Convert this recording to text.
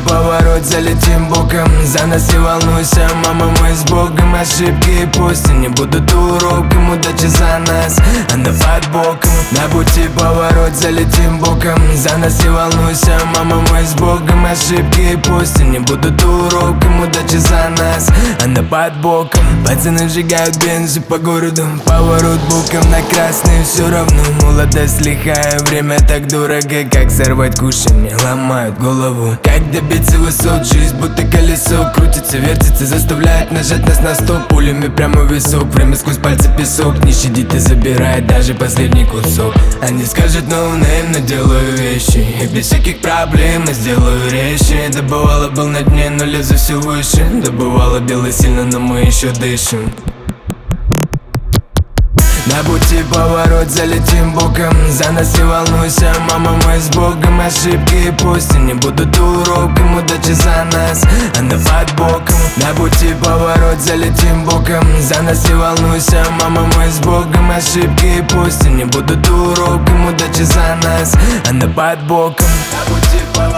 поворот, залетим боком. За нас не волнуйся, мама, мы с Богом. Ошибки пусть и не будут уроком. Удачи за нас, она под боком. На пути поворот, залетим боком. За нас не волнуйся, мама, мы с Богом. Ошибки пусть и не будут уроком. Удачи за нас, она под боком. Пацаны сжигают бензин по городу. Поворот боком на красный, все равно молодость лихая. Время так дорого, как сорвать кушанье. Ломают голову, как добиться высот. Жизнь будто колесо, крутится, вертится, заставляет нажать нас на стоп. Пулями прямо в висок, время сквозь пальцы песок. Не щадит и забирает даже последний кусок. Они скажут no name, но делаю вещи и без всяких проблем я сделаю резче. Да бывало был на дне, но лезу все выше. Да бывало дело сильно, но мы еще дышим. На пути поворот, залетим боком. За нас не волнуйся, мама, мы с Богом. Ошибки пусть и не будут уроком. Удачи за нас, она под боком. На пути поворот, залетим боком. За нас не волнуйся, мама, мы с Богом. Ошибки пусть и не будут уроком. Удачи за нас, она под боком. На пути поворот.